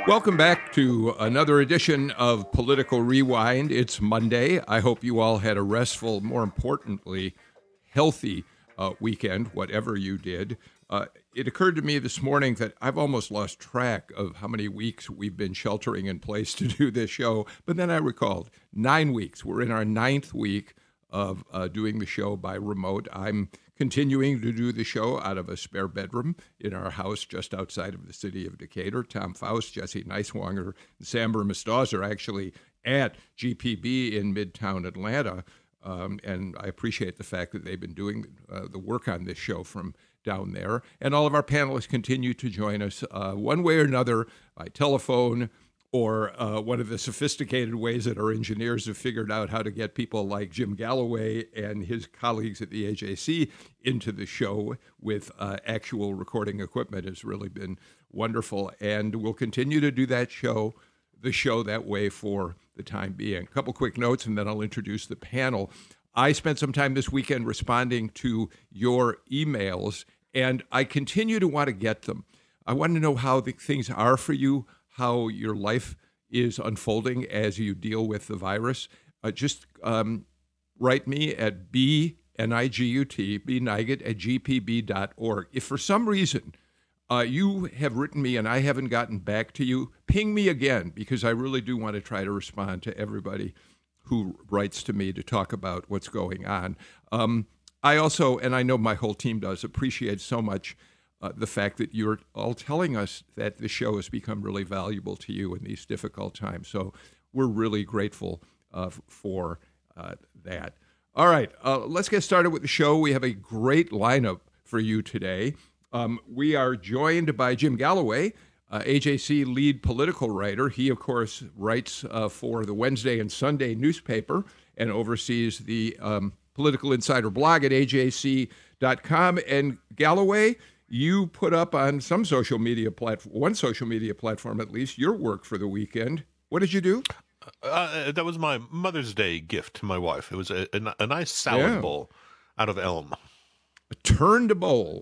Welcome back to another edition of Political Rewind. It's Monday. I hope you all had a restful, more importantly, healthy weekend, whatever you did. It occurred to me this morning that I've almost lost track of how many weeks we've been sheltering in place to do this show. But then I recalled 9 weeks. We're in our 9th week of doing the show by remote. I'm continuing to do the show out of a spare bedroom in our house just outside of the city of Decatur. Tom Faust, Jesse Neiswanger, and Sam Bermas-Dawes are actually at GPB in Midtown Atlanta. And I appreciate the fact that they've been doing the work on this show from down there. And all of our panelists continue to join us one way or another by telephone or one of the sophisticated ways that our engineers have figured out how to get people like Jim Galloway and his colleagues at the AJC into the show with actual recording equipment has really been wonderful. And we'll continue to do the show that way for the time being. A couple quick notes, and then I'll introduce the panel. I spent some time this weekend responding to your emails, and I continue to want to get them. I want to know how things are for you, how your life is unfolding as you deal with the virus. Just write me at bnigut@gpb.org. If for some reason you have written me and I haven't gotten back to you, ping me again, because I really do want to try to respond to everybody who writes to me to talk about what's going on. I also, and I know my whole team does, appreciate so much the fact that you're all telling us that the show has become really valuable to you in these difficult times. So we're really grateful for that. All right, let's get started with the show. We have a great lineup for you today. We are joined by Jim Galloway, AJC lead political writer. He, of course, writes for the Wednesday and Sunday newspaper and oversees the Political Insider blog at ajc.com. And Galloway, you put up on some social media platform, one social media platform at least, your work for the weekend. What did you do? That was my Mother's Day gift to my wife. It was a nice salad bowl out of elm. A turned bowl.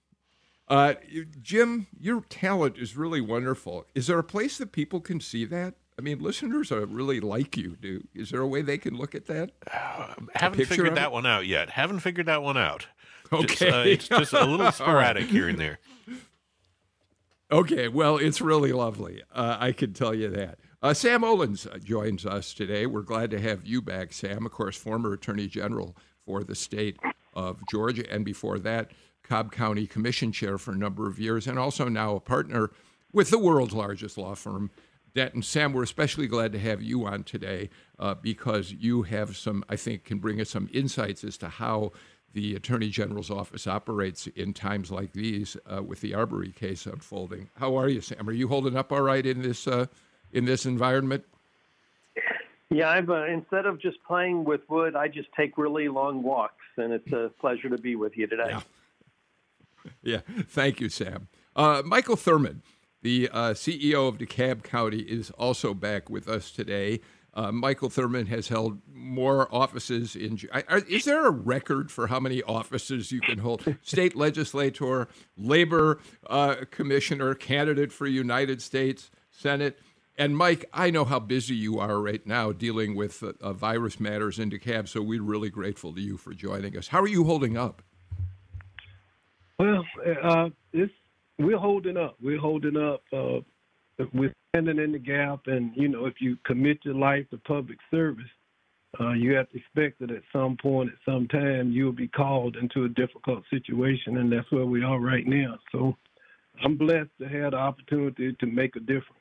Jim, your talent is really wonderful. Is there a place that people can see that? I mean, listeners are really like you, do. Is there a way they can look at that? Haven't figured that one out yet. Okay. It's just a little sporadic here and there. Okay, well, it's really lovely. I can tell you that. Sam Olens joins us today. We're glad to have you back, Sam. Of course, former Attorney General for the state of Georgia, and before that, Cobb County Commission Chair for a number of years, and also now a partner with the world's largest law firm, Denton. Sam, we're especially glad to have you on today because you have some, I think, can bring us some insights as to how the Attorney General's office operates in times like these with the Arbery case unfolding. How are you, Sam? Are you holding up all right in this environment? Yeah, I've instead of just playing with wood, I just take really long walks, and it's a pleasure to be with you today. Yeah. Thank you, Sam. Michael Thurmond, the CEO of DeKalb County, is also back with us today. Michael Thurmond has held more offices in. Is there a record for how many offices you can hold? State legislator, labor commissioner, candidate for United States Senate. And Mike, I know how busy you are right now dealing with virus matters in DeKalb, so we're really grateful to you for joining us. How are you holding up? Well, we're holding up. We're holding up. We're standing in the gap, and if you commit your life to public service, you have to expect that at some point, at some time, you'll be called into a difficult situation, and that's where we are right now. So I'm blessed to have the opportunity to make a difference.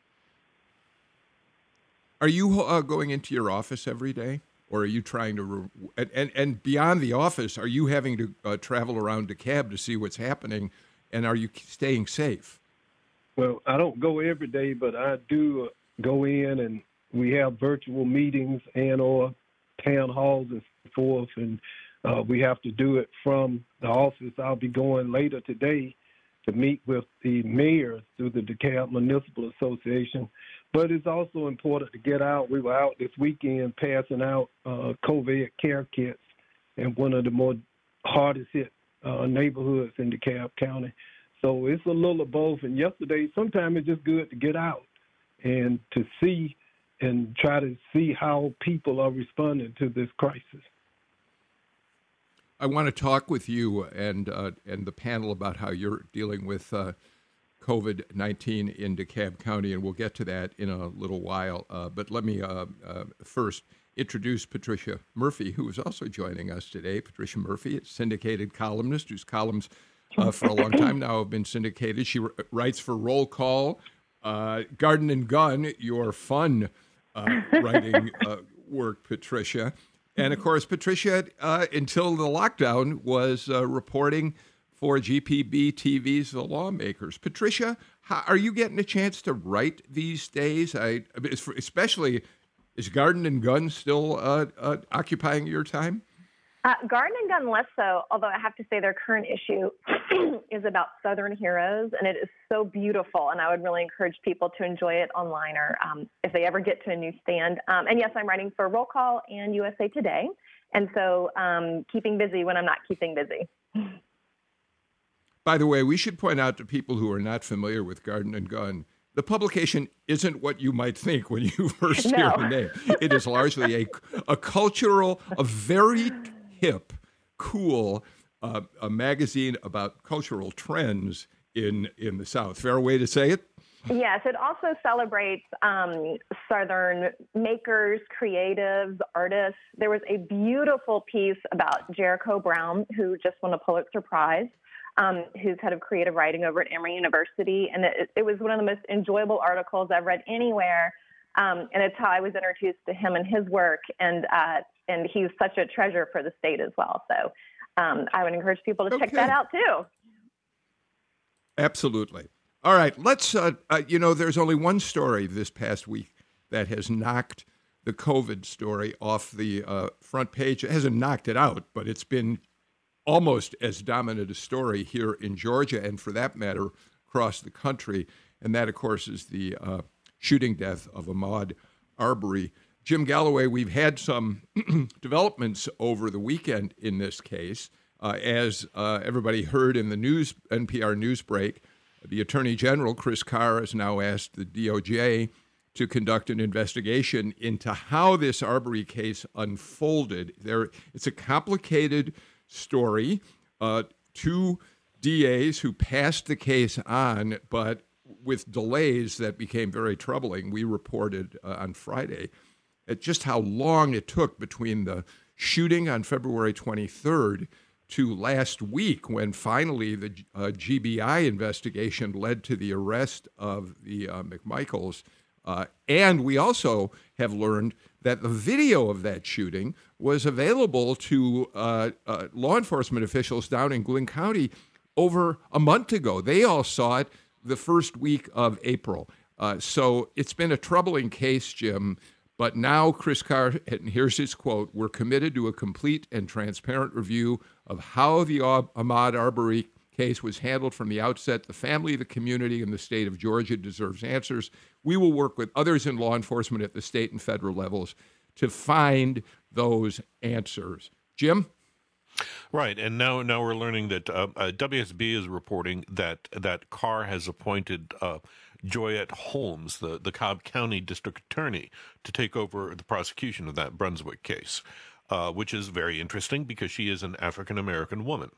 Are you going into your office every day, or are you trying to? And beyond the office, are you having to travel around DeKalb to see what's happening, and are you staying safe? Well, I don't go every day, but I do go in, and we have virtual meetings and/or town halls and so forth, and we have to do it from the office. I'll be going later today to meet with the mayors through the DeKalb Municipal Association. But it's also important to get out. We were out this weekend passing out COVID care kits in one of the more hardest hit neighborhoods in DeKalb County. So it's a little of both. And yesterday, sometimes it's just good to get out and to see and try to see how people are responding to this crisis. I want to talk with you and the panel about how you're dealing with COVID-19 in DeKalb County, and we'll get to that in a little while. But let me first introduce Patricia Murphy, who is also joining us today. Patricia Murphy, a syndicated columnist whose columns for a long time now have been syndicated. She writes for Roll Call, Garden and Gun, your fun writing work, Patricia. And of course, Patricia, until the lockdown, was reporting for GPB TV's The Lawmakers. Patricia, are you getting a chance to write these days? Especially, is Garden and Gun still occupying your time? Garden and Gun less so, although I have to say their current issue is about Southern heroes, and it is so beautiful, and I would really encourage people to enjoy it online or if they ever get to a newsstand. And yes, I'm writing for Roll Call and USA Today, and so keeping busy when I'm not keeping busy. By the way, we should point out to people who are not familiar with Garden and Gun, the publication isn't what you might think when you first hear the name. It is largely a cultural, a very hip, cool a magazine about cultural trends in the South. Fair way to say it? Yes, it also celebrates Southern makers, creatives, artists. There was a beautiful piece about Jericho Brown, who just won a Pulitzer Prize, who's head of creative writing over at Emory University. And it was one of the most enjoyable articles I've read anywhere. And it's how I was introduced to him and his work. And he's such a treasure for the state as well. So I would encourage people to check that out too. Absolutely. All right, let's, there's only one story this past week that has knocked the COVID story off the front page. It hasn't knocked it out, but it's been almost as dominant a story here in Georgia and, for that matter, across the country. And that, of course, is the shooting death of Ahmaud Arbery. Jim Galloway, we've had some developments over the weekend in this case. As everybody heard in the NPR news break, the Attorney General, Chris Carr, has now asked the DOJ to conduct an investigation into how this Arbery case unfolded. It's a complicated story. Two DAs who passed the case on, but with delays that became very troubling. We reported on Friday at just how long it took between the shooting on February 23rd to last week, when finally the GBI investigation led to the arrest of the McMichaels. And we also have learned that the video of that shooting was available to law enforcement officials down in Glynn County over a month ago. They all saw it the first week of April. So it's been a troubling case, Jim. But now Chris Carr, and here's his quote, "We're committed to a complete and transparent review of how the Ahmaud Arbery case was handled from the outset. The family, the community, and the state of Georgia deserves answers. We will work with others in law enforcement at the state and federal levels to find those answers." Jim? Right, and now we're learning that WSB is reporting that Carr has appointed Joyette Holmes, the Cobb County District Attorney, to take over the prosecution of that Brunswick case, which is very interesting because she is an African-American woman.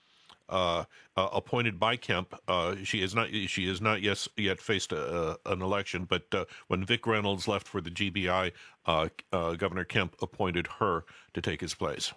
Appointed by Kemp, she is not yet faced an election, but when Vic Reynolds left for the GBI, Governor Kemp appointed her to take his place.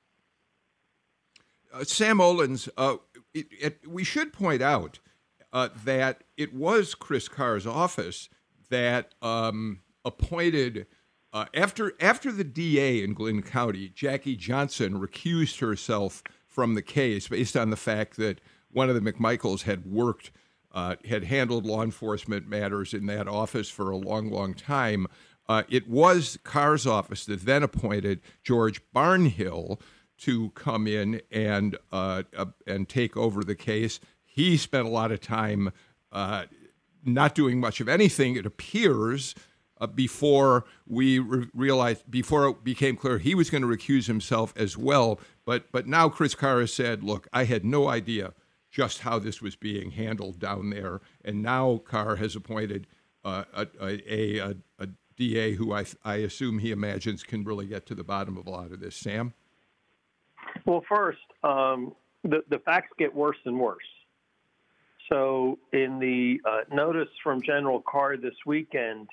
Sam Olens, we should point out that it was Chris Carr's office that appointed, after the DA in Glynn County, Jackie Johnson, recused herself from the case based on the fact that one of the McMichaels had handled law enforcement matters in that office for a long, long time. It was Carr's office that then appointed George Barnhill to come in and take over the case. He spent a lot of time not doing much of anything, it appears, before we realized, before it became clear he was going to recuse himself as well. But now Chris Carr has said, look, I had no idea just how this was being handled down there. And now Carr has appointed a DA who I assume he imagines can really get to the bottom of a lot of this. Sam? Well, first, the facts get worse and worse. So in the notice from General Carr this weekend,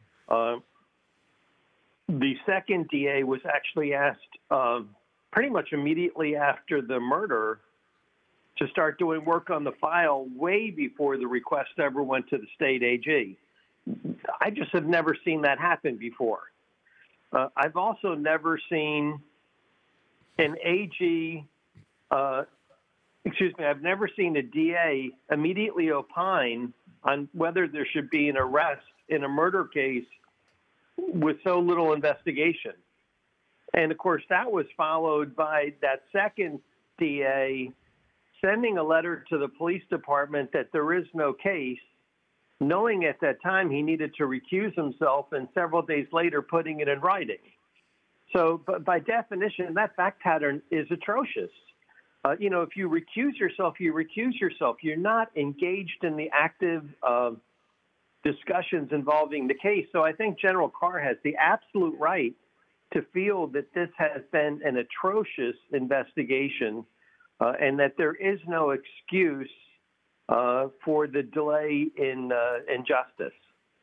the second DA was actually asked pretty much immediately after the murder to start doing work on the file way before the request ever went to the state AG. I just have never seen that happen before. I've also never seen an AG, I've never seen a DA immediately opine on whether there should be an arrest in a murder case with so little investigation. And of course, that was followed by that second DA sending a letter to the police department that there is no case, knowing at that time he needed to recuse himself, and several days later putting it in writing. So by definition, that fact pattern is atrocious. If you recuse yourself, you recuse yourself. You're not engaged in the active discussions involving the case. So I think General Carr has the absolute right to feel that this has been an atrocious investigation and that there is no excuse for the delay in justice.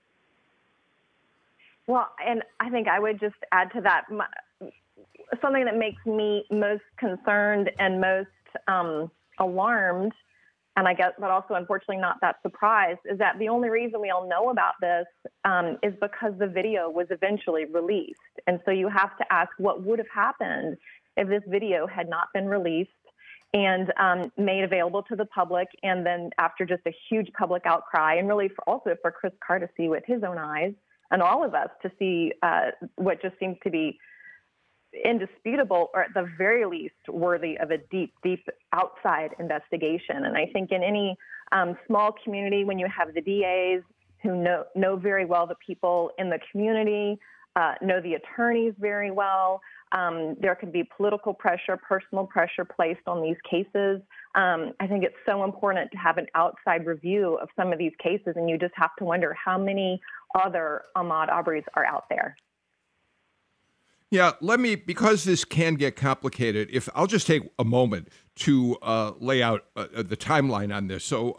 Well, and I think I would just add to that, something that makes me most concerned and most alarmed, and I guess, but also unfortunately not that surprised, is that the only reason we all know about this is because the video was eventually released. And so you have to ask what would have happened if this video had not been released and made available to the public, and then after just a huge public outcry, and really also for Chris Carr to see with his own eyes, and all of us to see what just seems to be indisputable, or at the very least worthy of a deep, deep outside investigation. And I think in any small community, when you have the DAs who know very well the people in the community, know the attorneys very well, there could be political pressure, personal pressure placed on these cases. I think it's so important to have an outside review of some of these cases, and you just have to wonder how many other Ahmaud Arbery's are out there. Yeah, because this can get complicated, if I'll just take a moment to lay out the timeline on this. So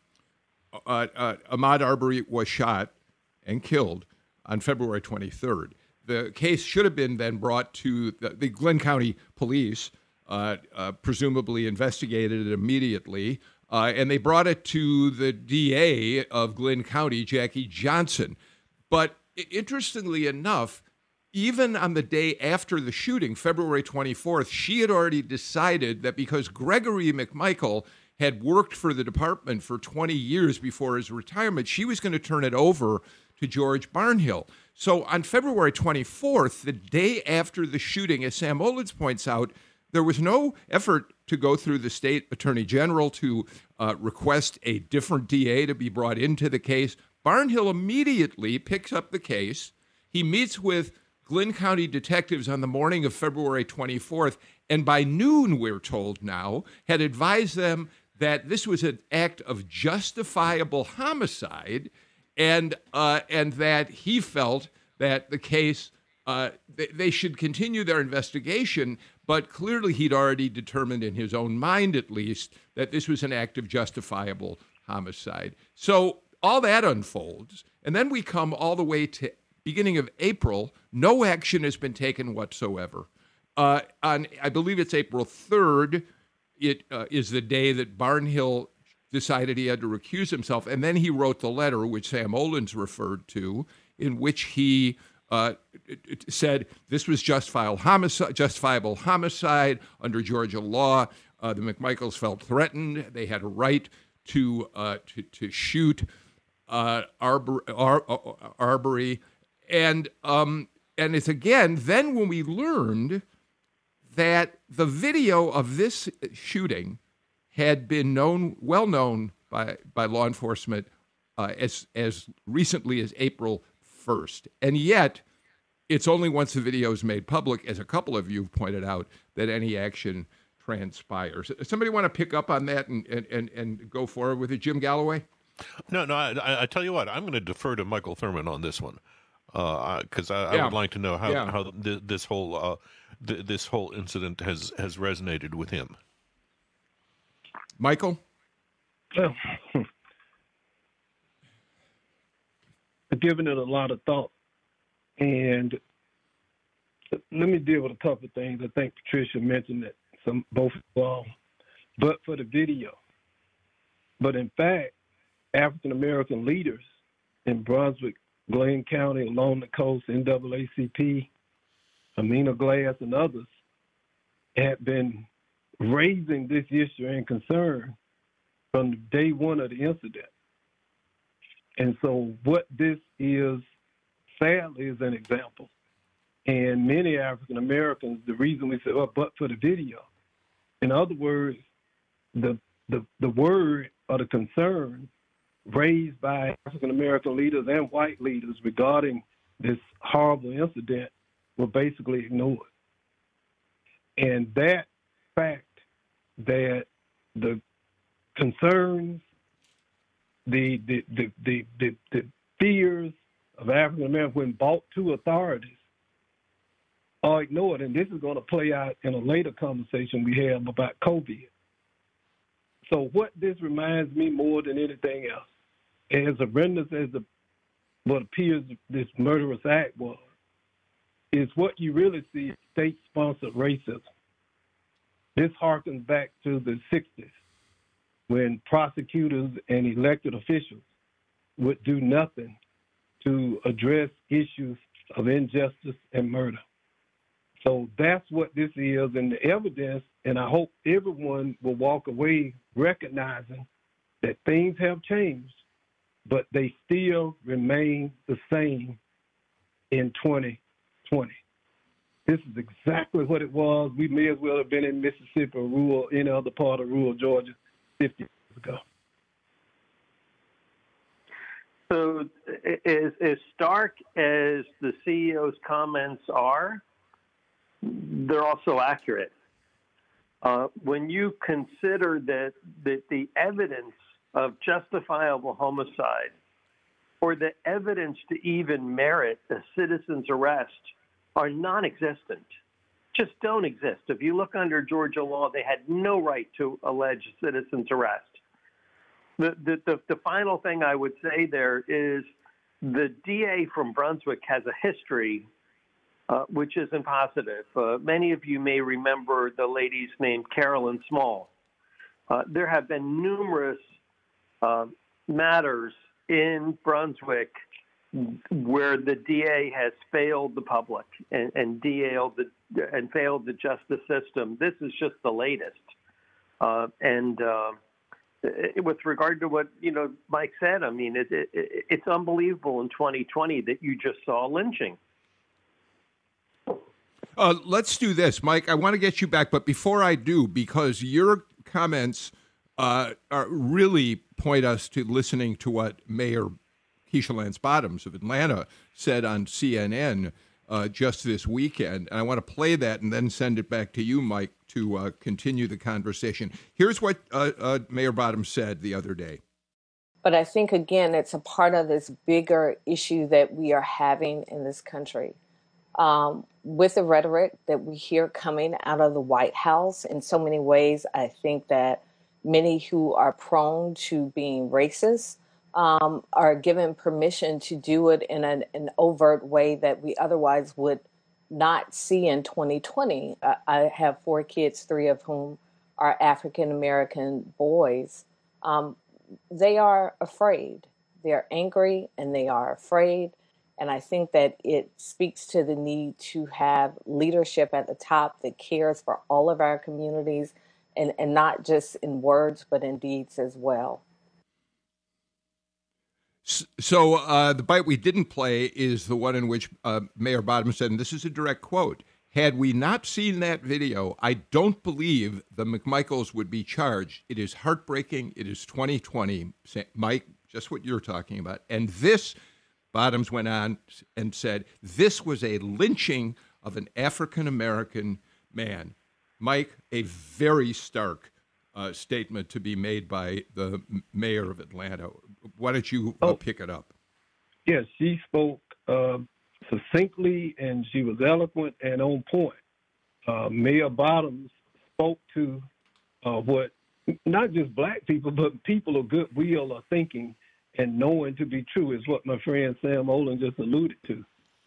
Ahmaud Arbery was shot and killed on February 23rd. The case should have been then brought to the Glenn County Police, presumably investigated it immediately, and they brought it to the DA of Glenn County, Jackie Johnson. But interestingly enough, even on the day after the shooting, February 24th, she had already decided that because Gregory McMichael had worked for the department for 20 years before his retirement, she was going to turn it over to George Barnhill. So on February 24th, the day after the shooting, as Sam Olens points out, there was no effort to go through the state attorney general to request a different DA to be brought into the case. Barnhill immediately picks up the case. He meets with Glenn County detectives on the morning of February 24th, and by noon, we're told now, had advised them that this was an act of justifiable homicide, and that he felt that the case, they should continue their investigation, but clearly he'd already determined in his own mind, at least, that this was an act of justifiable homicide. So all that unfolds, and then we come all the way to beginning of April. No action has been taken whatsoever. On, I believe it's April 3rd, it is the day that Barnhill decided he had to recuse himself. And then he wrote the letter, which Sam Olens referred to, in which he said this was justifiable homicide under Georgia law. The McMichaels felt threatened. They had a right to shoot Arbery. And it's again, then when we learned that the video of this shooting had been well known by law enforcement as recently as April 1st. And yet, it's only once the video is made public, as a couple of you have pointed out, that any action transpires. Somebody want to pick up on that and go forward with it? Jim Galloway? No, no. I tell you what, I'm going to defer to Michael Thurman on this one, because I Yeah. would like to know how Yeah. this whole incident has resonated with him. Michael? Well, I've given it a lot of thought, and let me deal with a couple of things. I think Patricia mentioned that both but for the video. But in fact, African American leaders in Brunswick, Glenn County, along the coast, NAACP, Amina Glass, and others had been raising this issue and concern from day one of the incident. And so what this is, sadly, is an example. And many African Americans, the reason we say, well, but for the video, in other words, the word or the concern raised by African American leaders and white leaders regarding this horrible incident were basically ignored. And that fact that the concerns, the fears of African Americans when brought to authorities are ignored. And this is going to play out in a later conversation we have about COVID. So what this reminds me more than anything else, as horrendous as what appears this murderous act was, is what you really see is state-sponsored racism. This harkens back to the 60s when prosecutors and elected officials would do nothing to address issues of injustice and murder. So that's what this is, and the evidence, and I hope everyone will walk away recognizing that things have changed, but they still remain the same in 2020. This is exactly what it was. We may as well have been in Mississippi or rural, any other part of rural Georgia 50 years ago. So as stark as the CEO's comments are, they're also accurate. When you consider that the evidence of justifiable homicide or the evidence to even merit a citizen's arrest are non-existent, just don't exist. If you look under Georgia law, they had no right to allege a citizen's arrest. The final thing I would say there is the DA from Brunswick has a history which isn't positive. Many of you may remember the lady's name, Carolyn Small. There have been numerous matters in Brunswick where the DA has failed the public and failed the justice system. This is just the latest. With regard to what Mike said, I mean, it's unbelievable in 2020 that you just saw lynching. Let's do this, Mike. I want to get you back, but before I do, because your comments really point us to listening to what Mayor Keisha Lance Bottoms of Atlanta said on CNN just this weekend. And I want to play that and then send it back to you, Mike, to continue the conversation. Here's what Mayor Bottoms said the other day. But I think, again, it's a part of this bigger issue that we are having in this country. With the rhetoric that we hear coming out of the White House, in so many ways, I think that many who are prone to being racist are given permission to do it in an overt way that we otherwise would not see in 2020. I have 4 kids, 3 of whom are African-American boys. They are afraid. They're angry and they are afraid. And I think that it speaks to the need to have leadership at the top that cares for all of our communities and not just in words, but in deeds as well. So the bite we didn't play is the one in which Mayor Bottoms said, and this is a direct quote, "Had we not seen that video, I don't believe the McMichaels would be charged. It is heartbreaking. It is 2020. Mike, just what you're talking about. And this," Bottoms went on and said, "this was a lynching of an African-American man." Mike, a very stark statement to be made by the mayor of Atlanta. why don't you pick it up? Yes, she spoke succinctly, and she was eloquent and on point. Mayor Bottoms spoke to what not just black people, but people of goodwill are thinking and knowing to be true, is what my friend Sam Olin just alluded to.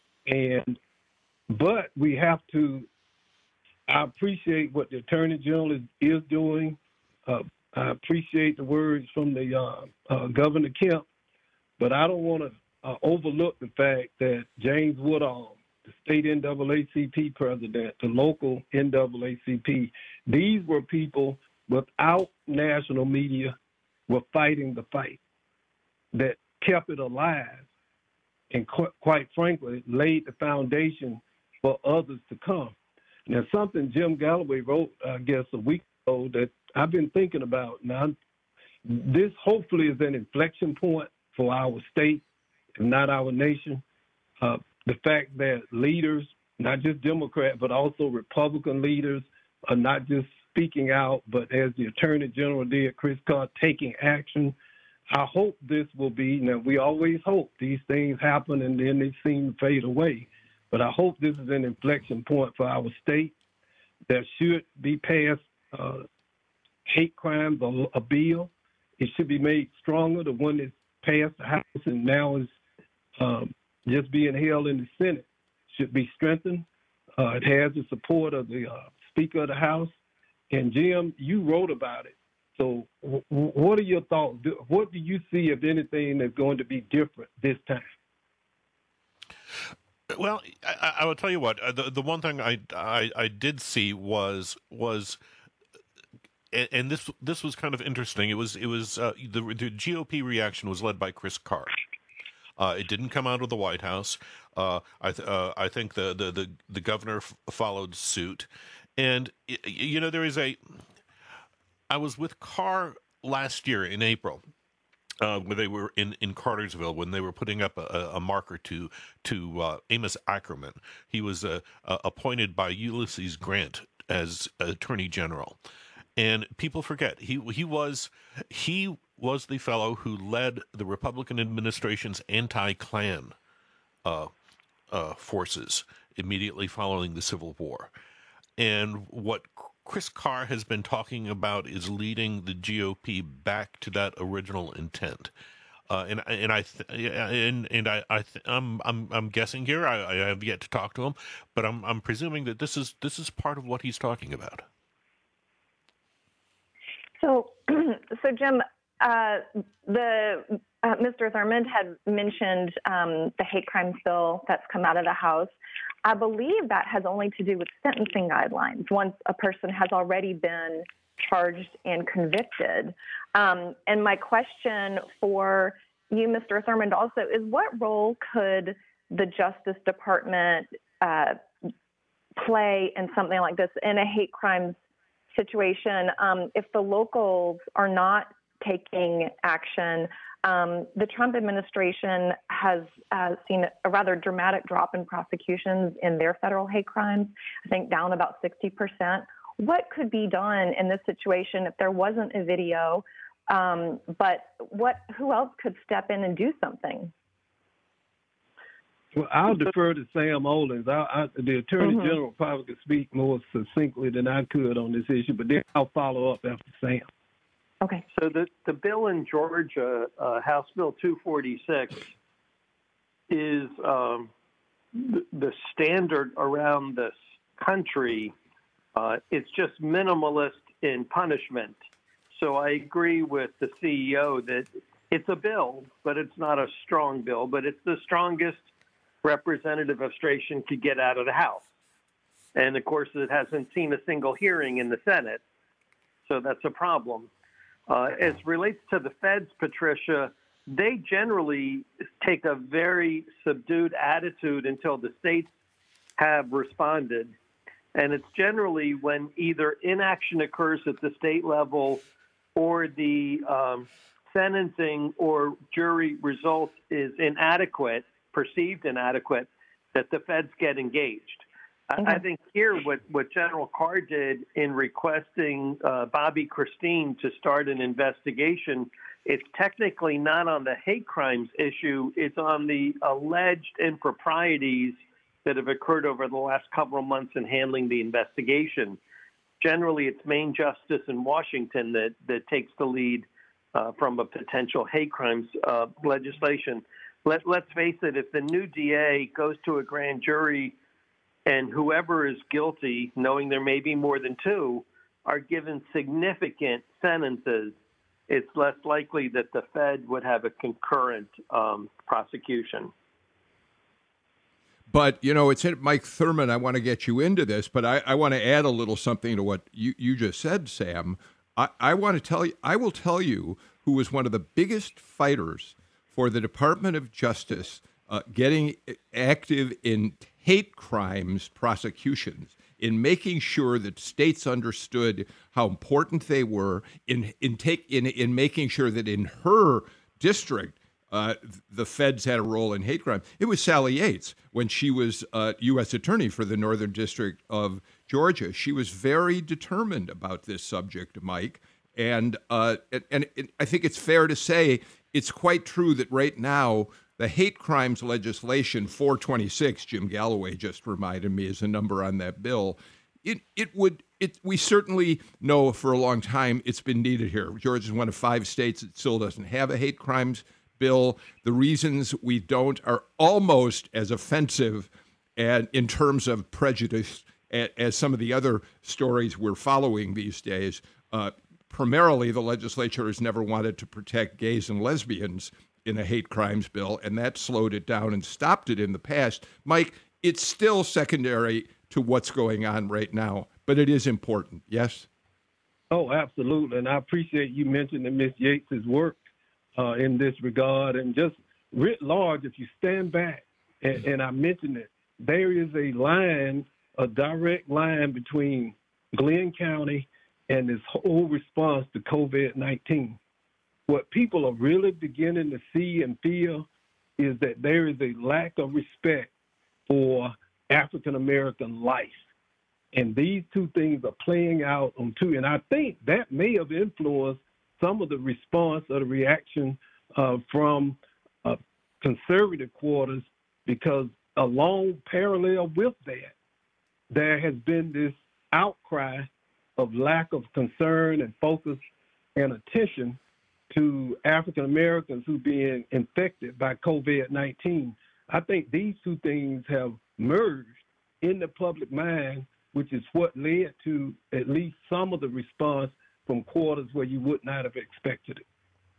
But we have to, I appreciate what the Attorney General is doing. I appreciate the words from the Governor Kemp, but I don't want to overlook the fact that James Woodall, the state NAACP president, the local NAACP, these were people without national media were fighting the fight that kept it alive and quite frankly laid the foundation for others to come. Now, something Jim Galloway wrote, I guess, a week ago that I've been thinking about. Now, this hopefully is an inflection point for our state, if not our nation. The fact that leaders, not just Democrat, but also Republican leaders, are not just speaking out, but as the Attorney General did, Chris Carr, taking action. I hope this will be, now we always hope these things happen and then they seem to fade away, but I hope this is an inflection point for our state. There should be passed hate crimes, a bill. It should be made stronger. The one that passed the House and now is just being held in the Senate should be strengthened. It has the support of the Speaker of the House. And Jim, you wrote about it. So what are your thoughts? What do you see, if anything, that's going to be different this time? Well, I will tell you what. The one thing I did see was, and this was kind of interesting. It was the GOP reaction was led by Chris Carr. It didn't come out of the White House. I think the governor followed suit, and there is a. I was with Carr last year in April, when they were in Cartersville, when they were putting up a marker to Amos Ackerman. He was appointed by Ulysses Grant as Attorney General, and people forget he was the fellow who led the Republican administration's anti-Klan forces immediately following the Civil War, and what Chris Carr has been talking about is leading the GOP back to that original intent, I'm guessing here. I have yet to talk to him, but I'm presuming that this is part of what he's talking about. So Jim, Mr. Thurmond had mentioned the hate crimes bill that's come out of the House. I believe that has only to do with sentencing guidelines once a person has already been charged and convicted. And my question for you, Mr. Thurmond, also is what role could the Justice Department play in something like this in a hate crimes situation if the locals are not taking action? The Trump administration has seen a rather dramatic drop in prosecutions in their federal hate crimes, I think down about 60%. What could be done in this situation if there wasn't a video, but who else could step in and do something? Well, I'll defer to Sam Olin. The Attorney General probably could speak more succinctly than I could on this issue, but then I'll follow up after Sam. Okay. So the bill in Georgia, House Bill 246, is the standard around this country. It's just minimalist in punishment. So I agree with the CEO that it's a bill, but it's not a strong bill, but it's the strongest Representative Ostration could get out of the House. And, of course, it hasn't seen a single hearing in the Senate, so that's a problem. As relates to the feds, Patricia, they generally take a very subdued attitude until the states have responded. And it's generally when either inaction occurs at the state level or the sentencing or jury result is inadequate, perceived inadequate, that the feds get engaged. I think here what General Carr did in requesting Bobby Christine to start an investigation, it's technically not on the hate crimes issue. It's on the alleged improprieties that have occurred over the last couple of months in handling the investigation. Generally, it's Main Justice in Washington that takes the lead from a potential hate crimes legislation. Let's face it, if the new DA goes to a grand jury and whoever is guilty, knowing there may be more than two, are given significant sentences, it's less likely that the Fed would have a concurrent prosecution. But, it's Mike Thurmond. I want to get you into this, but I want to add a little something to what you just said, Sam. I want to tell you, I will tell you who was one of the biggest fighters for the Department of Justice getting active in hate crimes prosecutions, in making sure that states understood how important they were, in making sure that in her district the feds had a role in hate crime. It was Sally Yates when she was U.S. Attorney for the Northern District of Georgia. She was very determined about this subject, Mike, and I think it's fair to say it's quite true that right now the hate crimes legislation 426, Jim Galloway just reminded me, is a number on that bill. We certainly know for a long time it's been needed here. Georgia is one of 5 states that still doesn't have a hate crimes bill. The reasons we don't are almost as offensive and in terms of prejudice as some of the other stories we're following these days. Primarily, the legislature has never wanted to protect gays and lesbians in a hate crimes bill, and that slowed it down and stopped it in the past. Mike, it's still secondary to what's going on right now, but it is important, yes? Oh, absolutely. And I appreciate you mentioning Ms. Yates' work in this regard. And just writ large, if you stand back, and I mentioned it, there is a direct line between Glenn County and this whole response to COVID-19. What people are really beginning to see and feel is that there is a lack of respect for African-American life. And these two things are playing out on two. And I think that may have influenced some of the response or the reaction from conservative quarters, because along parallel with that, there has been this outcry of lack of concern and focus and attention to African Americans who are being infected by COVID-19. I think these two things have merged in the public mind, which is what led to at least some of the response from quarters where you would not have expected it.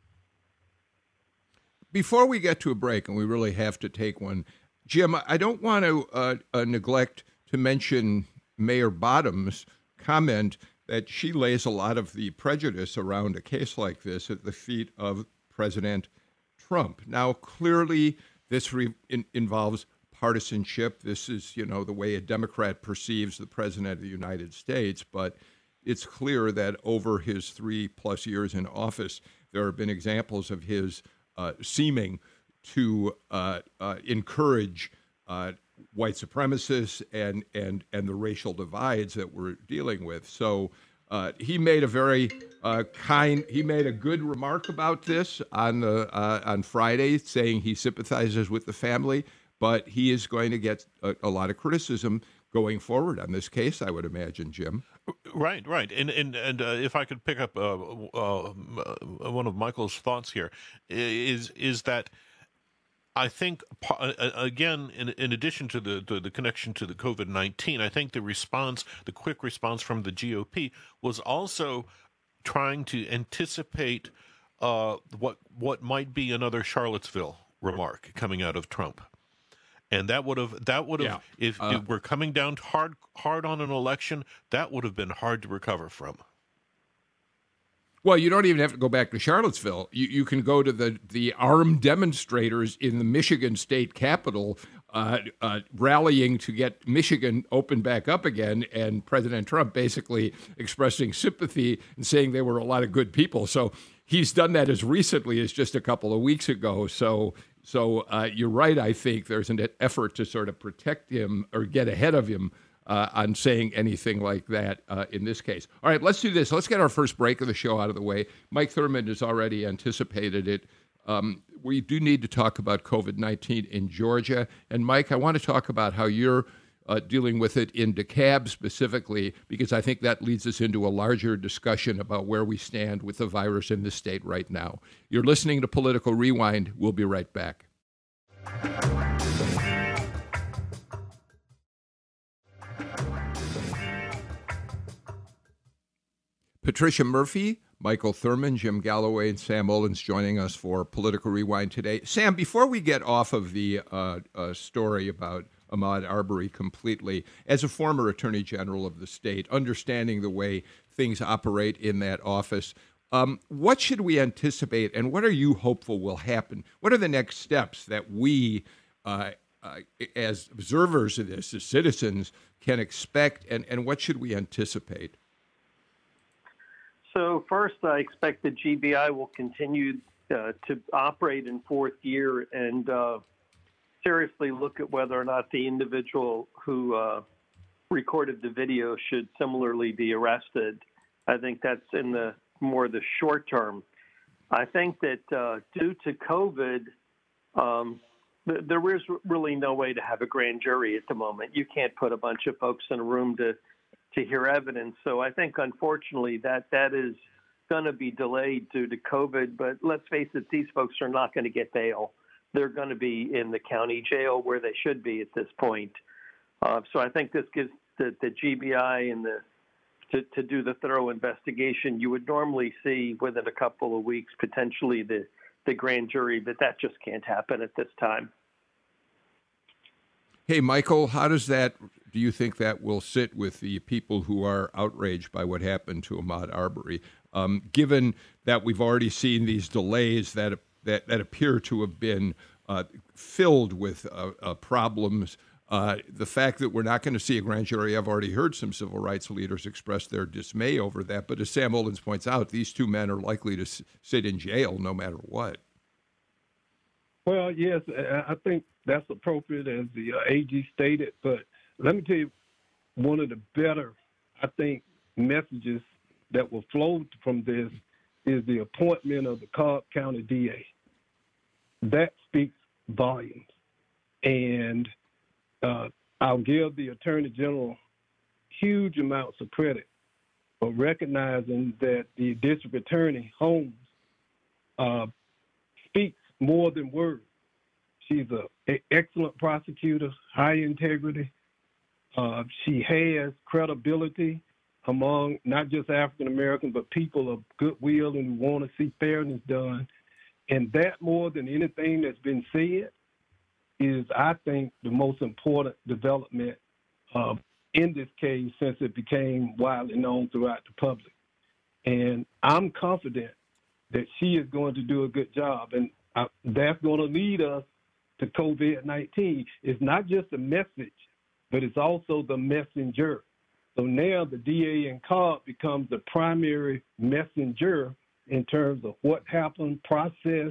Before we get to a break, and we really have to take one, Jim, I don't want to neglect to mention Mayor Bottoms' comment that she lays a lot of the prejudice around a case like this at the feet of President Trump. Now, clearly, this involves partisanship. This is, the way a Democrat perceives the President of the United States. But it's clear that over his 3+ years in office, there have been examples of his seeming to encourage white supremacists and the racial divides that we're dealing with. So he made a very he made a good remark about this on Friday, saying he sympathizes with the family, but he is going to get a lot of criticism going forward on this case, I would imagine, Jim. Right. And if I could pick up one of Michael's thoughts here, is that I think, again, in addition to the connection to the COVID-19, I think the quick response from the GOP was also trying to anticipate what might be another Charlottesville remark coming out of Trump. And that would have if we're coming down hard on an election, that would have been hard to recover from. Well, you don't even have to go back to Charlottesville. You can go to the armed demonstrators in the Michigan state capitol rallying to get Michigan opened back up again, and President Trump basically expressing sympathy and saying they were a lot of good people. So he's done that as recently as just a couple of weeks ago. So you're right. I think there's an effort to sort of protect him or get ahead of him on saying anything like that in this case. All right, let's do this. Let's get our first break of the show out of the way. Mike Thurmond has already anticipated it. We do need to talk about COVID-19 in Georgia. And Mike, I want to talk about how you're dealing with it in DeKalb specifically, because I think that leads us into a larger discussion about where we stand with the virus in the state right now. You're listening to Political Rewind. We'll be right back. Patricia Murphy, Michael Thurmond, Jim Galloway, and Sam Olens joining us for Political Rewind today. Sam, before we get off of the story about Ahmaud Arbery completely, as a former Attorney General of the state, understanding the way things operate in that office, what should we anticipate and what are you hopeful will happen? What are the next steps that we, as observers of this, as citizens, can expect, and what should we anticipate? So first, I expect the GBI will continue to operate in fourth year and seriously look at whether or not the individual who recorded the video should similarly be arrested. I think that's in the short term. I think that due to COVID, there is really no way to have a grand jury at the moment. You can't put a bunch of folks in a room to hear evidence. So I think, unfortunately, that is going to be delayed due to COVID. But let's face it, these folks are not going to get bail. They're going to be in the county jail where they should be at this point. So I think this gives the GBI and to do the thorough investigation. You would normally see within a couple of weeks, potentially the grand jury, but that just can't happen at this time. Hey, Michael, how do you think that will sit with the people who are outraged by what happened to Ahmaud Arbery? Given that we've already seen these delays that appear to have been filled with problems, the fact that we're not going to see a grand jury, I've already heard some civil rights leaders express their dismay over that. But as Sam Olens points out, these two men are likely to sit in jail no matter what. Well, yes, I think that's appropriate, as the AG stated. But let me tell you, one of the better, I think, messages that will flow from this is the appointment of the Cobb County DA. That speaks volumes. And I'll give the Attorney General huge amounts of credit for recognizing that the District Attorney, Holmes, speaks more than words. She's an excellent prosecutor, high integrity. She has credibility among not just African Americans, but people of goodwill and who want to see fairness done. And that, more than anything that's been said, is, I think, the most important development in this case since it became widely known throughout the public. And I'm confident that she is going to do a good job. And that's going to lead us to COVID-19. It's not just a message, but it's also the messenger. So now the DA in Cobb becomes the primary messenger in terms of what happened, process,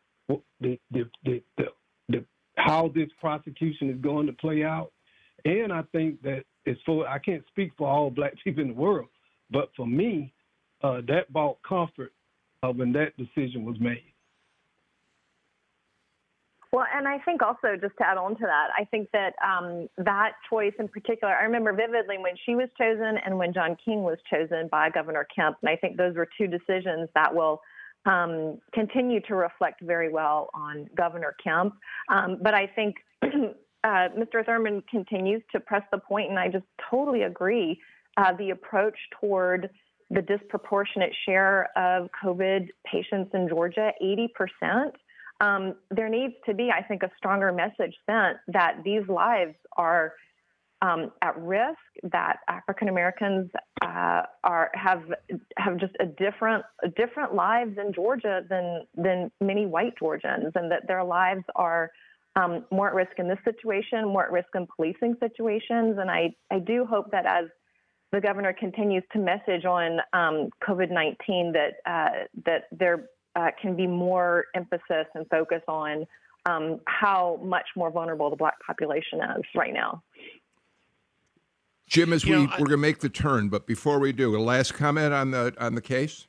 how this prosecution is going to play out. And I think that I can't speak for all Black people in the world, but for me, that brought comfort when that decision was made. Well, and I think also, just to add on to that, I think that that choice in particular, I remember vividly when she was chosen and when John King was chosen by Governor Kemp. And I think those were two decisions that will continue to reflect very well on Governor Kemp. But I think Mr. Thurmond continues to press the point, and I just totally agree, the approach toward the disproportionate share of COVID patients in Georgia, 80%. There needs to be, I think, a stronger message sent that these lives are at risk, that African Americans have just a different lives in Georgia than many white Georgians, and that their lives are more at risk in this situation, more at risk in policing situations. And I do hope that as the governor continues to message on COVID-19, that there can be more emphasis and focus on how much more vulnerable the Black population is right now. Jim, as You know, we're going to make the turn, but before we do, a last comment on the case.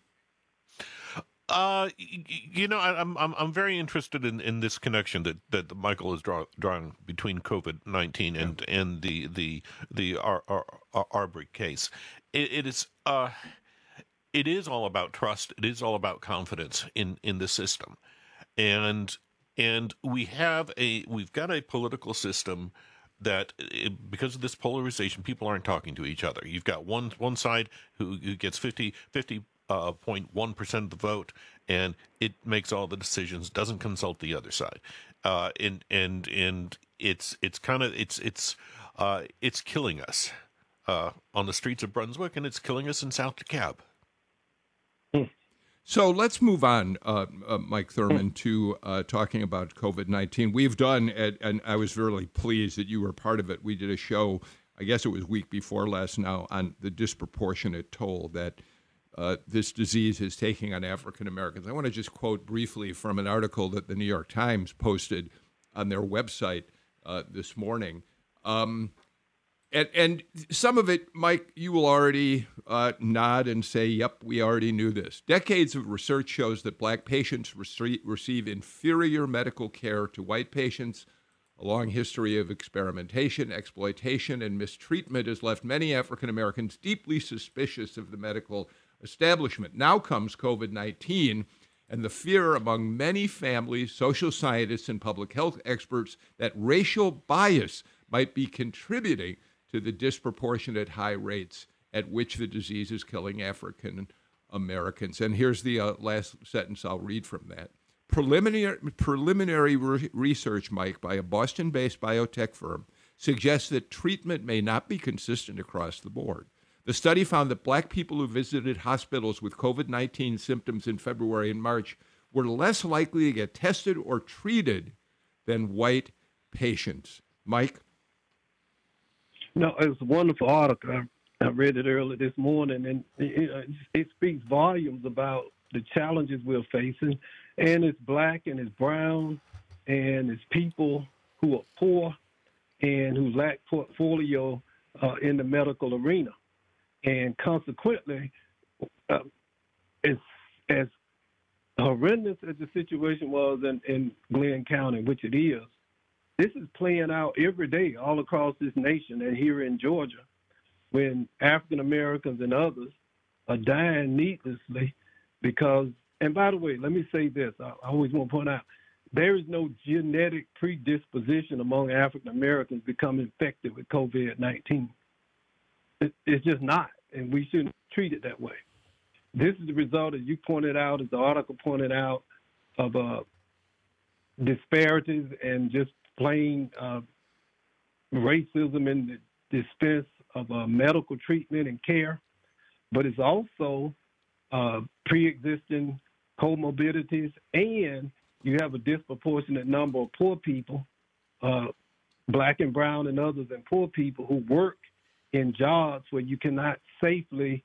I'm very interested in this connection that Michael is drawing between COVID-19 and the Arbery case. It is all about trust. It is all about confidence in the system, and we've got a political system that because of this polarization, people aren't talking to each other. You've got one side who gets 0.1% of the vote, and it makes all the decisions, doesn't consult the other side, and it's killing us on the streets of Brunswick, and it's killing us in South DeKalb. So let's move on, Mike Thurmond, to talking about COVID-19. We've done, and I was really pleased that you were part of it. We did a show, I guess it was week before last now, on the disproportionate toll that this disease is taking on African Americans. I want to just quote briefly from an article that the New York Times posted on their website this morning. And some of it, Mike, you will already nod and say, yep, we already knew this. Decades of research shows that black patients receive inferior medical care to white patients. A long history of experimentation, exploitation, and mistreatment has left many African Americans deeply suspicious of the medical establishment. Now comes COVID-19 and the fear among many families, social scientists, and public health experts that racial bias might be contributing to the disproportionate high rates at which the disease is killing African Americans. And here's the last sentence I'll read from that. Preliminary research, Mike, by a Boston-based biotech firm suggests that treatment may not be consistent across the board. The study found that black people who visited hospitals with COVID-19 symptoms in February and March were less likely to get tested or treated than white patients. Mike? No, it's a wonderful article. I read it early this morning, and it speaks volumes about the challenges we're facing. And it's black and it's brown and it's people who are poor and who lack portfolio in the medical arena. And consequently, as horrendous as the situation was in Glenn County, which it is, this is playing out every day all across this nation and here in Georgia when African Americans and others are dying needlessly because, and by the way, let me say this, I always want to point out, there is no genetic predisposition among African Americans to become infected with COVID-19. It's just not, and we shouldn't treat it that way. This is the result, as you pointed out, as the article pointed out, of disparities and just plain racism in the dispense of medical treatment and care, but it's also pre-existing comorbidities, and you have a disproportionate number of poor people, black and brown and others, and poor people who work in jobs where you cannot safely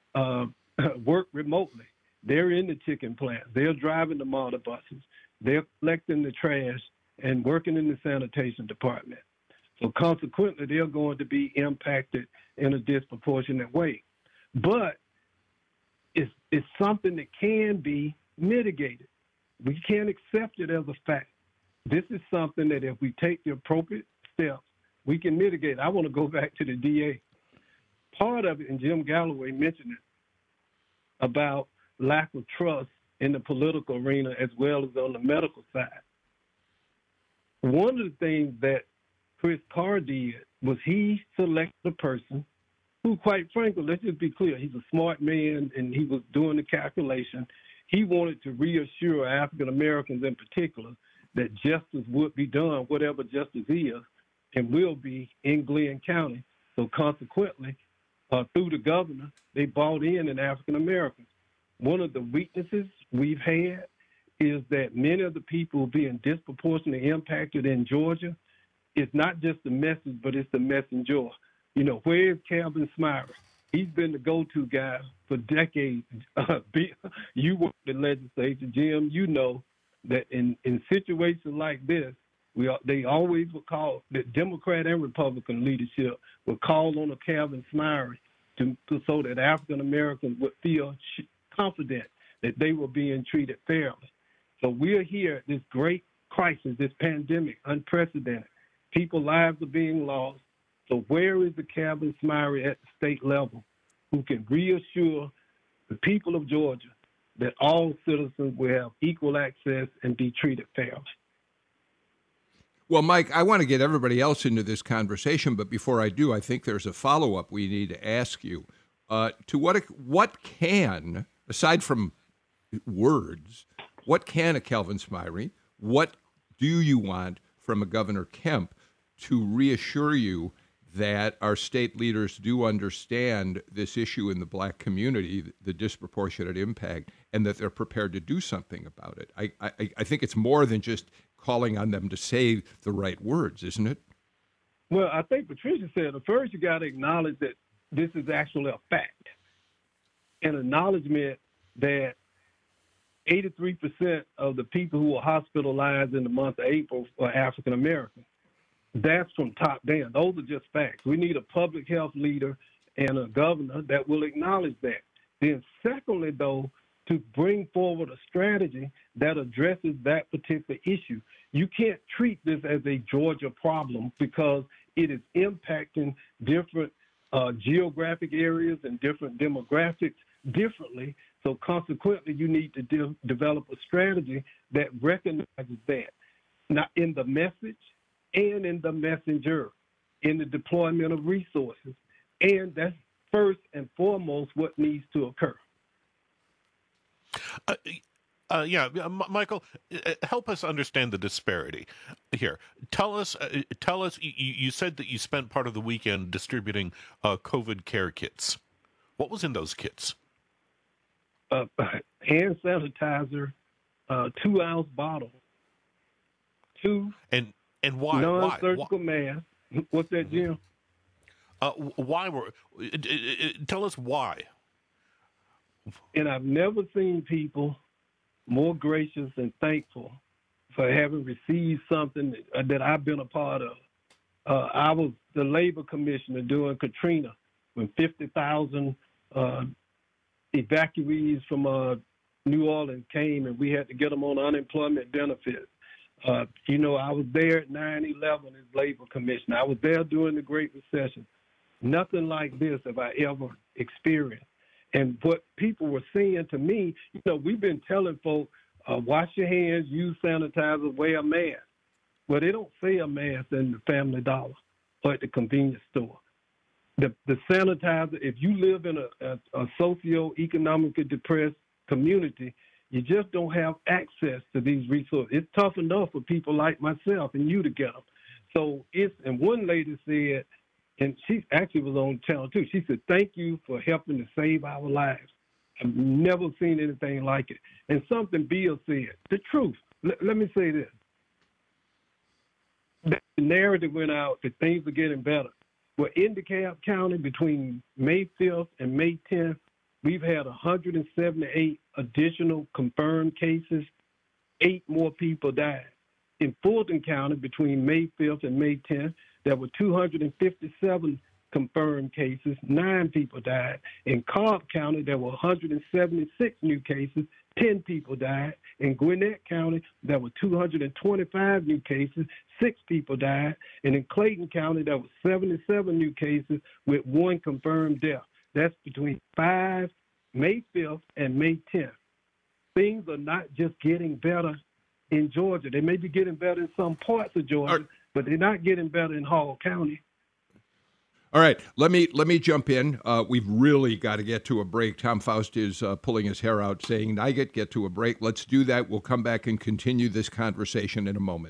work remotely. They're in the chicken plants. They're driving the motor buses. They're collecting the trash and working in the sanitation department. So consequently, they're going to be impacted in a disproportionate way. But it's something that can be mitigated. We can't accept it as a fact. This is something that if we take the appropriate steps, we can mitigate. I want to go back to the DA. Part of it, and Jim Galloway mentioned it, about lack of trust in the political arena as well as on the medical side. One of the things that Chris Carr did was he selected a person who, quite frankly, let's just be clear, he's a smart man and he was doing the calculation. He wanted to reassure African Americans in particular that justice would be done, whatever justice is, and will be in Glenn County. So consequently, through the governor, they bought in African Americans. One of the weaknesses we've had is that many of the people being disproportionately impacted in Georgia, it's not just the message, but it's the messenger. You know, where is Calvin Smyrer? He's been the go-to guy for decades. You work the legislature, Jim. You know that in situations like this, They always would call, the Democrat and Republican leadership would call on a Calvin Smyre so that African Americans would feel confident that they were being treated fairly. So we're here at this great crisis, this pandemic, unprecedented. People's lives are being lost. So where is the Calvin Smyre at the state level who can reassure the people of Georgia that all citizens will have equal access and be treated fairly? Well, Mike, I want to get everybody else into this conversation, but before I do, I think there's a follow-up we need to ask you. To what can, aside from words, what can a Calvin Smyre, what do you want from a Governor Kemp to reassure you that our state leaders do understand this issue in the Black community, the disproportionate impact, and that they're prepared to do something about it? I think it's more than just calling on them to say the right words, isn't it? Well, I think Patricia said, first you got to acknowledge that this is actually a fact. An acknowledgement that 83% of the people who were hospitalized in the month of April are African American. That's from top down. Those are just facts. We need a public health leader and a governor that will acknowledge that. Then secondly, though, to bring forward a strategy that addresses that particular issue. You can't treat this as a Georgia problem because it is impacting different geographic areas and different demographics differently. So consequently, you need to develop a strategy that recognizes that. Now, in the message and in the messenger, in the deployment of resources. And that's first and foremost what needs to occur. Michael, help us understand the disparity here. Tell us. You said that you spent part of the weekend distributing COVID care kits. What was in those kits? Hand sanitizer, 2-ounce bottle, and why? non-surgical mask. What's that, Jim? Why were? Tell us why. And I've never seen people more gracious and thankful for having received something that I've been a part of. I was the labor commissioner during Katrina when 50,000 evacuees from New Orleans came and we had to get them on unemployment benefits. I was there at 9/11 as labor commissioner. I was there during the Great Recession. Nothing like this have I ever experienced. And what people were saying to me, we've been telling folks, wash your hands, use sanitizer, wear a mask. Well, they don't say a mask in the Family Dollar or at the convenience store. The sanitizer, if you live in a socioeconomically depressed community, you just don't have access to these resources. It's tough enough for people like myself and you to get them. So and one lady said, and she actually was on Channel 2, she said, thank you for helping to save our lives. I've never seen anything like it. And something Bill said, the truth. Let me say this. The narrative went out that things are getting better. Well, in DeKalb County, between May 5th and May 10th, we've had 178 additional confirmed cases. 8 more people died. In Fulton County, between May 5th and May 10th, there were 257 confirmed cases. 9 people died. In Cobb County, there were 176 new cases. 10 people died. In Gwinnett County, there were 225 new cases. 6 people died. And in Clayton County, there were 77 new cases with 1 confirmed death. That's between May 5th and May 10th. Things are not just getting better in Georgia. They may be getting better in some parts of Georgia, but they're not getting better in Hall County. All right, let me jump in. We've really got to get to a break. Tom Faust is pulling his hair out, saying, Nigut, get to a break. Let's do that. We'll come back and continue this conversation in a moment.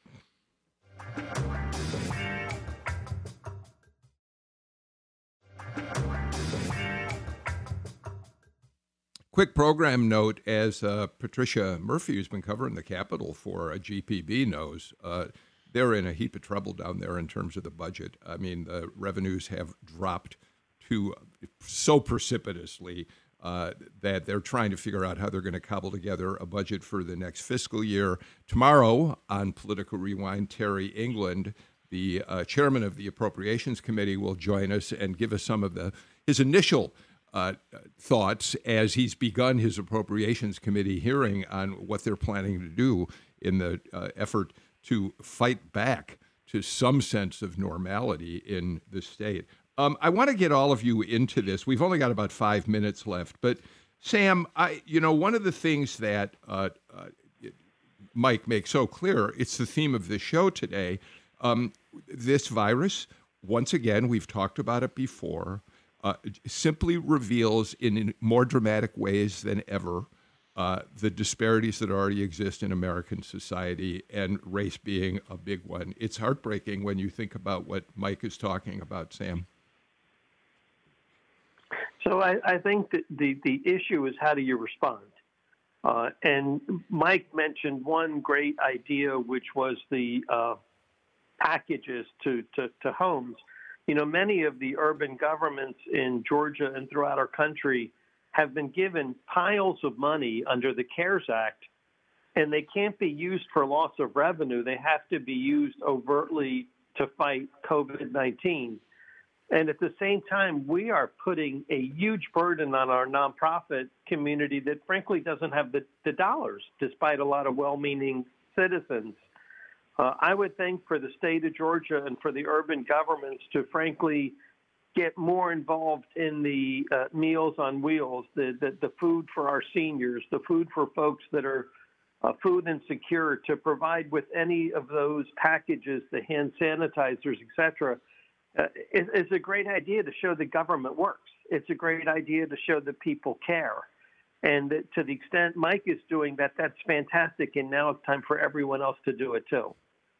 Quick program note, as Patricia Murphy, who's been covering the Capitol for a GPB, knows, they're in a heap of trouble down there in terms of the budget. I mean, the revenues have dropped so precipitously that they're trying to figure out how they're going to cobble together a budget for the next fiscal year. Tomorrow on Political Rewind, Terry England, the chairman of the Appropriations Committee, will join us and give us some of his initial thoughts as he's begun his Appropriations Committee hearing on what they're planning to do in the effort to fight back to some sense of normality in the state. I want to get all of you into this. We've only got about 5 minutes left, but Sam, one of the things that Mike makes so clear, it's the theme of the show today. This virus, once again, we've talked about it before, simply reveals in more dramatic ways than ever the disparities that already exist in American society, and race being a big one. It's heartbreaking when you think about what Mike is talking about, Sam. So I think that the issue is, how do you respond? And Mike mentioned one great idea, which was the packages to homes. Many of the urban governments in Georgia and throughout our country have been given piles of money under the CARES Act, and they can't be used for loss of revenue. They have to be used overtly to fight COVID-19. And at the same time, we are putting a huge burden on our nonprofit community that frankly doesn't have the dollars, despite a lot of well-meaning citizens. I would think for the state of Georgia and for the urban governments to frankly get more involved in the Meals on Wheels, the food for our seniors, the food for folks that are food insecure, to provide with any of those packages, the hand sanitizers, et cetera. It's a great idea to show the government works. It's a great idea to show that people care. And to the extent Mike is doing that, that's fantastic. And now it's time for everyone else to do it too.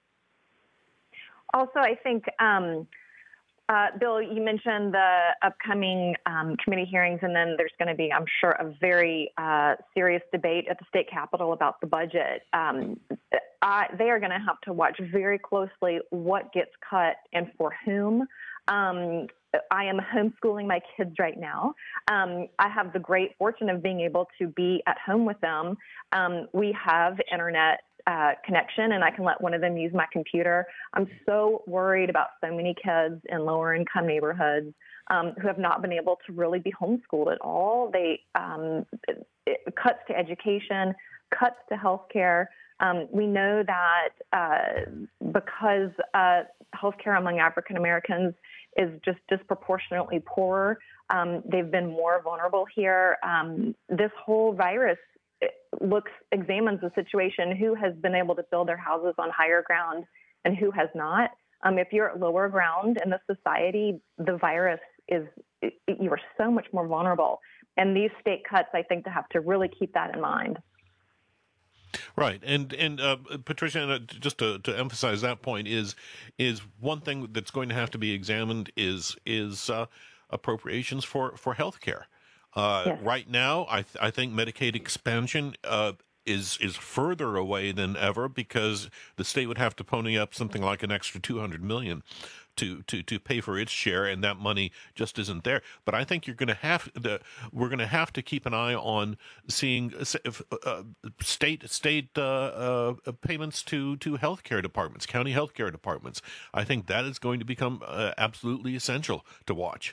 Also, I think, Bill, you mentioned the upcoming committee hearings, and then there's going to be, I'm sure, a very serious debate at the state capitol about the budget. They are going to have to watch very closely what gets cut and for whom. I am homeschooling my kids right now. I have the great fortune of being able to be at home with them. We have internet connection, and I can let one of them use my computer. I'm so worried about so many kids in lower income neighborhoods who have not been able to really be homeschooled at all. Cuts to education, cuts to healthcare. We know that because healthcare among African Americans is just disproportionately poorer, they've been more vulnerable here. This whole virus examines the situation, who has been able to build their houses on higher ground and who has not. If you're at lower ground in the society, the virus you are so much more vulnerable. And these state cuts, I think, to have to really keep that in mind. Right, and Patricia, just to emphasize that point, is one thing that's going to have to be examined is appropriations for healthcare. Yes. Right now, I think Medicaid expansion is further away than ever, because the state would have to pony up something like an extra $200 million to pay for its share, and that money just isn't there. But I think we're going to have to keep an eye on seeing state payments to healthcare departments, county healthcare departments. I think that is going to become absolutely essential to watch.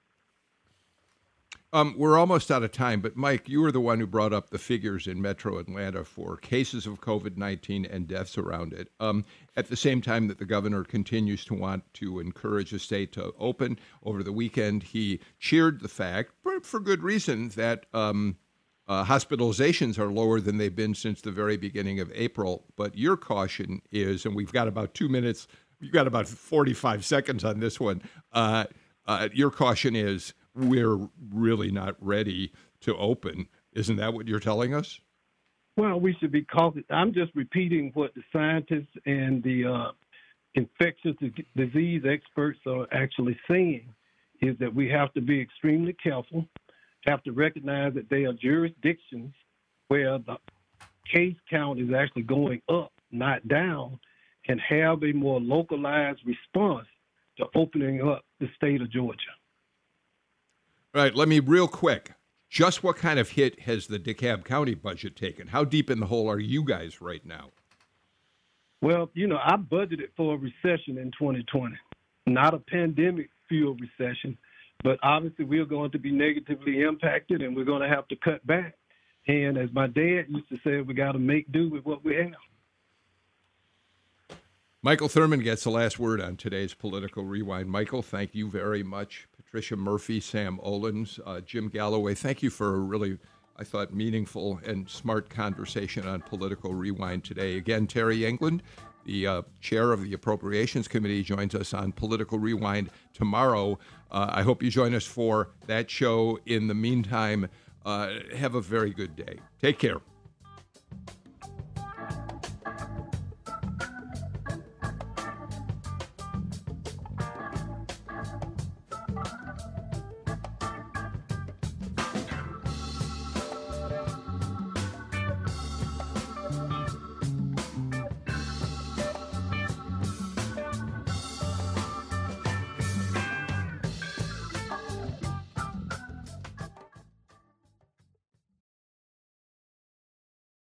We're almost out of time, but Mike, you were the one who brought up the figures in Metro Atlanta for cases of COVID-19 and deaths around it. At the same time that the governor continues to want to encourage the state to open, over the weekend he cheered the fact, for good reason, that hospitalizations are lower than they've been since the very beginning of April. But your caution is, and we've got about 2 minutes, you've got about 45 seconds on this one. Your caution is, we're really not ready to open. Isn't that what you're telling us? Well, we should be cautious. I'm just repeating what the scientists and the infectious disease experts are actually saying, is that we have to be extremely careful, have to recognize that there are jurisdictions where the case count is actually going up, not down, and have a more localized response to opening up the state of Georgia. All right, let me real quick just what kind of hit has the DeKalb County budget taken? How deep in the hole are you guys right now? Well, I budgeted for a recession in 2020, not a pandemic-fueled recession, but obviously we're going to be negatively impacted and we're going to have to cut back. And as my dad used to say, we got to make do with what we have. Michael Thurmond gets the last word on today's Political Rewind. Michael, thank you very much. Patricia Murphy, Sam Olens, Jim Galloway, thank you for a really, I thought, meaningful and smart conversation on Political Rewind today. Again, Terry England, the chair of the Appropriations Committee, joins us on Political Rewind tomorrow. I hope you join us for that show. In the meantime, have a very good day. Take care.